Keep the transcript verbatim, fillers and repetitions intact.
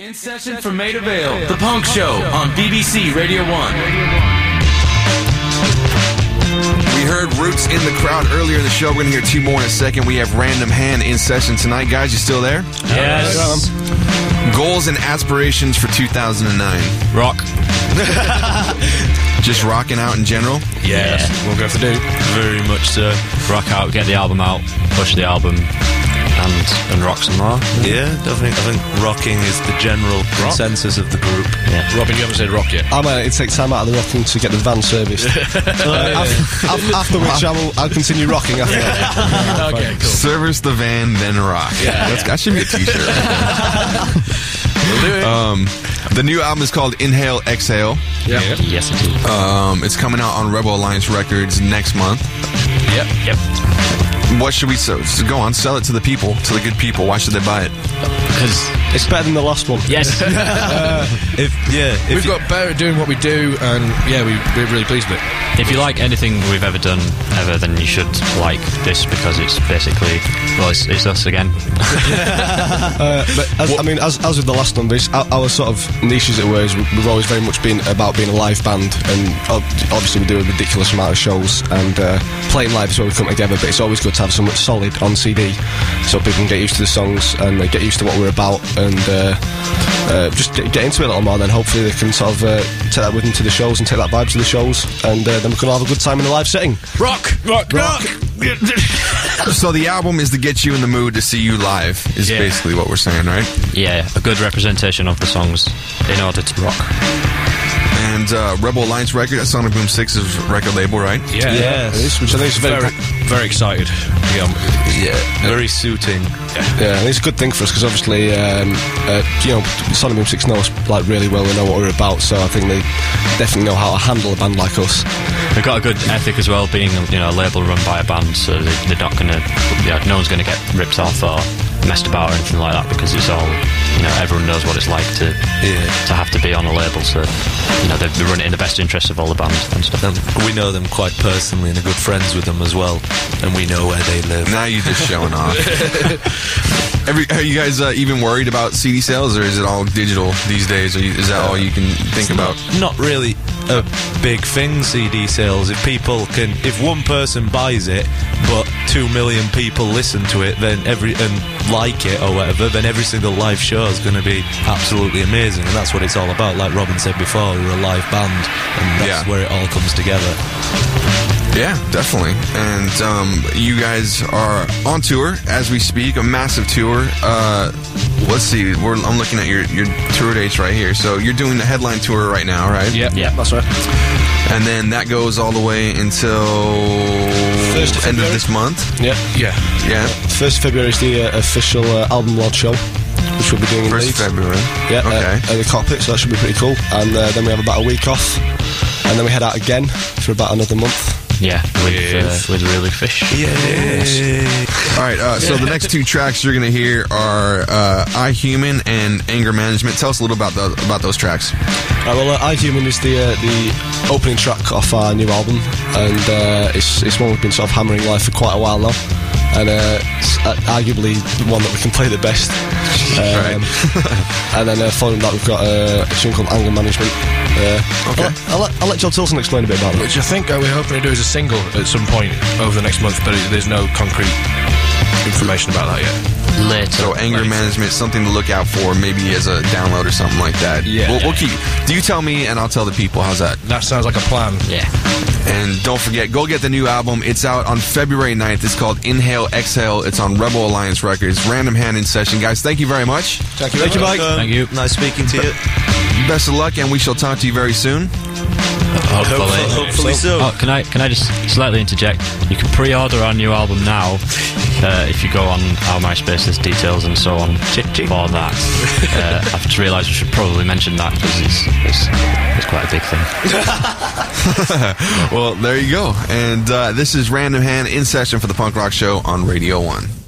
In session for Maida Vale, The Punk Show on B B C Radio one. We heard Roots in the crowd earlier in the show. We're going to hear two more in a second. We have Random Hand in session tonight. Guys, you still there? Yes. Goals and aspirations for two thousand nine. Rock. Just rocking out in general? Yeah, yeah. We'll go for do. Very much so. Rock out, get the album out, push the album, and and rock some more. Yeah, I think I think rocking is the general rock? consensus of the group. Yeah. Robin, you haven't said rock yet. I'm uh, it takes time out of the rocking to get the van serviced. uh, after, after which I will I'll continue rocking after that. Okay, cool. Service the van, then rock. Yeah, That's, yeah. That should be a t-shirt. We'll do it. Um, the new album is called Inhale, Exhale. Yeah. Yep. Yes, it is. Um, it's coming out on Rebel Alliance Records next month. Yep. Yep. What should we sell? So go on, sell it to the people, to the good people. Why should they buy it? Because It's better than the last one. yes. uh, if yeah, if We've you, got better at doing what we do, and yeah, we, we're really pleased with it. If you like anything we've ever done ever, then you should like this because it's basically well, it's, it's us again. Uh, but as, I mean, as, as with the last numbers, our, our sort of niche, as it were, is we've always very much been about being a live band, and ob- obviously we do a ridiculous amount of shows, and uh, playing live is where we come together. But it's always good to have something solid on C D, so people can get used to the songs and uh, get used to what we're about, and uh, uh, just get, get into it a little more. Then hopefully they can sort of uh, take that with them to the shows and take that vibe to the shows, and uh, then we can all have a good time in the live setting. Rock! Rock! Rock! So the album is to get you in the mood to see you live, is Yeah. basically what we're saying, right? Yeah, a good representation of the songs in order to rock. And uh, Rebel Alliance Record, that's Sonic Boom six's record label, right? Yeah. Yes. It is, which I think is Very, very, very excited. Yeah. yeah, very suiting. yeah, and it's a good thing for us because obviously, um, uh, you know, Sonic Boom Six know us like really well. They know what we're about, so I think they definitely know how to handle a band like us. They've got a good ethic as well, being you know a label run by a band, so they, they're not going to, yeah, no one's going to get ripped off or messed about or anything like that because it's all, you know, everyone knows what it's like to Yeah. to have to be on a label, so you know they, they run it in the best interest of all the bands and stuff. And we know them quite personally and are good friends with them as well, and we know where they live. Now you're just showing off. Every, are you guys uh, even worried about C D sales, or is it all digital these days? Are you, is that all you can think about? Not really a big thing, C D sales. If people can, if one person buys it, but two million people listen to it, then every and like it or whatever, then every single live show is going to be absolutely amazing, and that's what it's all about. Like Robin said before, we're a live band, and that's Yeah. where it all comes together. Yeah, definitely. And um, you guys are on tour as we speak, a massive tour. Uh, let's see, we're, I'm looking at your, your tour dates right here. So you're doing the headline tour right now, right? Yeah. Yeah. That's right. And then that goes all the way until First of end of February. this month. Yeah. Yeah. Yeah, First of February is the uh, official uh, album launch show, which we'll be doing in first Leeds. of February. Yeah, Okay. uh, at the Cockpit, so that should be pretty cool. And uh, then we have about a week off, and then we head out again for about another month. Yeah, with Yes. uh, with Really Big Fish. All right, uh, so the next two tracks you're going to hear are uh, I Human and Anger Management. Tell us a little about the, about those tracks. Right, well, uh, I Human is the uh, the opening track off our new album, and uh, it's it's one we've been sort of hammering live for quite a while now, and uh, it's uh, arguably the one that we can play the best. Um, and then uh, following that, we've got uh, a tune called Anger Management. Uh, Okay. I'll, I'll, let, I'll let John Tilson explain a bit about it. Which I think uh, we're hoping to do as a single at some point over the next month, but it, there's no concrete information about that yet. Later. So Anger Later. Management, something to look out for, maybe as a download or something like that. Yeah. We'll, we'll keep. Do you tell me and I'll tell the people? How's that? That sounds like a plan. Yeah. And don't forget, go get the new album. It's out on February ninth. It's called Inhale, Exhale. It's on Rebel Alliance Records. Random Hand in session. Guys, thank you very much. Thank you. Thank you, Mike. Thank you. Nice speaking to you. Best of luck, and we shall talk to you very soon. Hopefully. Hopefully, hopefully so. Oh, can I can I just slightly interject? You can pre-order our new album now uh, if you go on our MySpace. There's details and so on for that. Uh, I've just realised we should probably mention that because it's, it's it's quite a big thing. Well, there you go. And uh, this is Random Hand in session for the Punk Rock Show on Radio one.